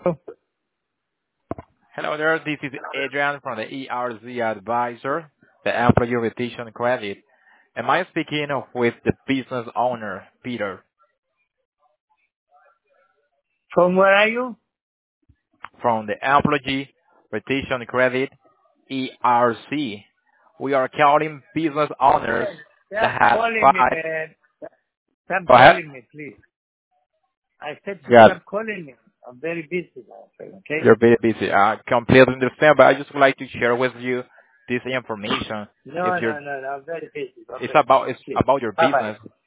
Oh, Hello there, this is Adrian from the ERZ Advisor, the Employee Retention Credit. Am I speaking with the business owner, Peter, from where are you? from the Employee Retention Credit, ERC? We are calling business owners Stop that have calling me, five. man. Stop Go ahead. calling me, please. I said to Got it. stop calling me. I'm very busy now, okay? You're very busy. I completely understand, but I just would like to share with you this information. If No, you're, no, no, no. I'm very busy. I'm it's very busy. about, it's Please. about your Bye-bye. business.